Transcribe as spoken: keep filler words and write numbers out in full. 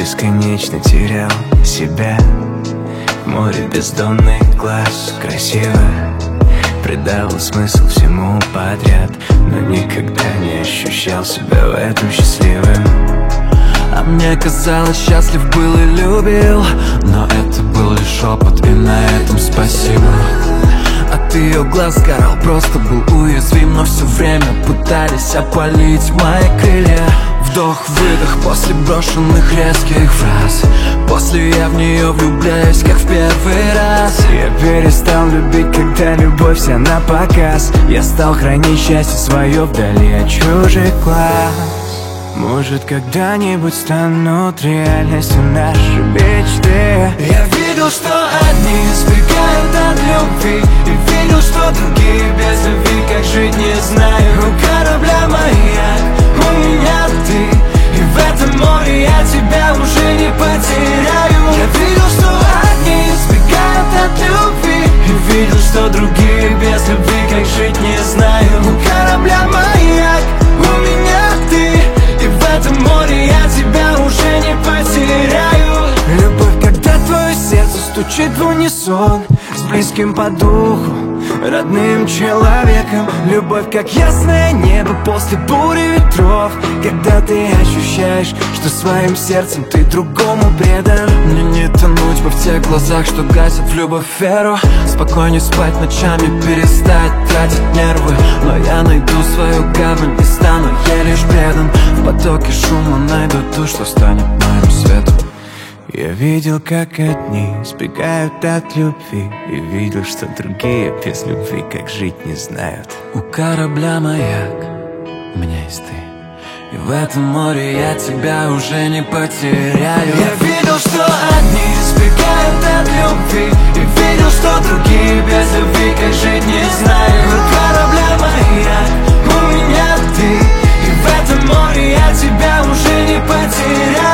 бесконечно терял себя. Море бездонный глаз красиво придавал смысл всему подряд, но никогда не ощущал себя в этом счастливым. А мне казалось, счастлив был и любил, но это был лишь шепот, и на этом спасибо. От ее глаз сгорал, просто был уязвим, но все время пытались опалить мои крылья. Вдох-выдох после брошенных резких фраз, после я в нее влюбляюсь, как в первый раз. Я перестал любить, когда любовь вся на показ. Я стал хранить счастье свое вдали от чужих глаз. Может, когда-нибудь станут реальностью наши мечты. Я видел, что одни сбегают от любви, и видел, что другие без любви как жить не знаю. У корабля маяк, у меня ты, и в этом море я тебя уже не потеряю. Я видел, что одни сбегают от любви, и видел, что другие без любви как жить не знаю. У корабля маяк, у меня ты, и в этом море я тебя уже не потеряю. Любовь, когда твое сердце стучит в унисон с близким по духу, родным человеком. Любовь, как ясное небо после бури ветров, когда ты ощущаешь, что своим сердцем ты другому предан. Мне не тонуть бы в тех глазах, что гасят в любовь веру. Спокойнее спать ночами, перестать тратить нервы. Но я найду свою гавань и стану ей лишь предан. В потоке шума найду ту, что станет моим светом. Я видел, как одни сбегают от любви, и видел, что другие без любви как жить не знают. У корабля маяк, у меня есть ты, и в этом море я тебя уже не потеряю. Я видел, что одни сбегают от любви, и видел, что другие без любви как жить не знаю. У корабля маяк, у меня ты, и в этом море я тебя уже не потеряю.